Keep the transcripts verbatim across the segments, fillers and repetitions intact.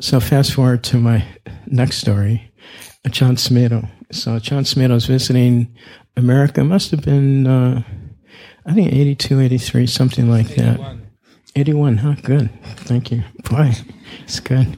so fast forward to my next story, Ajahn Sumedho. So Ajahn Sumedho was visiting America. It must have been, uh, I think, eighty-two, eighty-three, something like that. eighty-one. eighty-one, huh? Good. Thank you. Boy, it's good.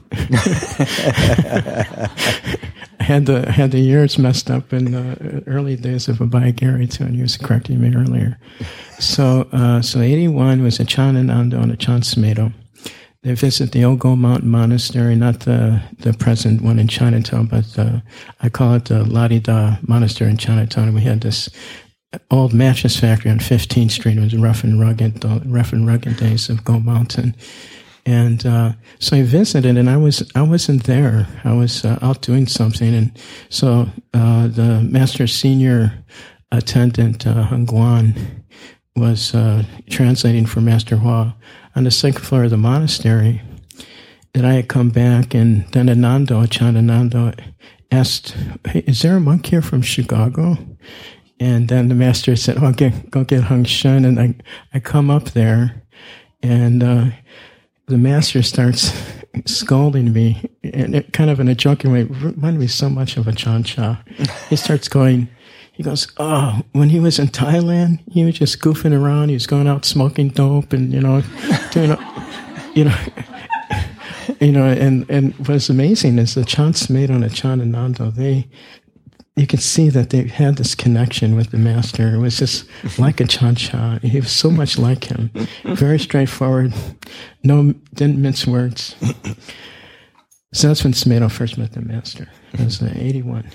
I had the had the years messed up in the early days of Abhay Giri, too, and he was correcting me earlier. So, uh, so eighty-one was Achanananda and Ajahn Sumedho. They visit the Old Gold Mountain Monastery, not the the present one in Chinatown, but uh, I call it the Ladida Monastery in Chinatown. We had this old mattress factory on fifteenth Street. It was rough and rugged, the rough and rugged days of Gold Mountain. And uh, so I visited, and I was I wasn't there. I was uh, out doing something, and so uh, the master's senior attendant, uh, Hung Guan, was uh, translating for Master Hua on the second floor of the monastery. And I had come back, and then Anando, Achanananda, asked, "Hey, is there a monk here from Chicago?" And then the master said, "Oh, get, go get Hung Shun." And I I come up there, and uh, the master starts scolding me, and it, kind of in a joking way. It reminded me so much of Ajahn Chah. He starts going, he goes, "Oh, when he was in Thailand, he was just goofing around. He was going out smoking dope and, you know, doing, you know, you know, and, and what's amazing is the Ajahn Sumedho and Achanananda, they, you can see that they had this connection with the master. It was just like Ajahn Chah. He was so much like him. Very straightforward. No, didn't mince words. So that's when Sumedho first met the master. It was uh, eighty-one.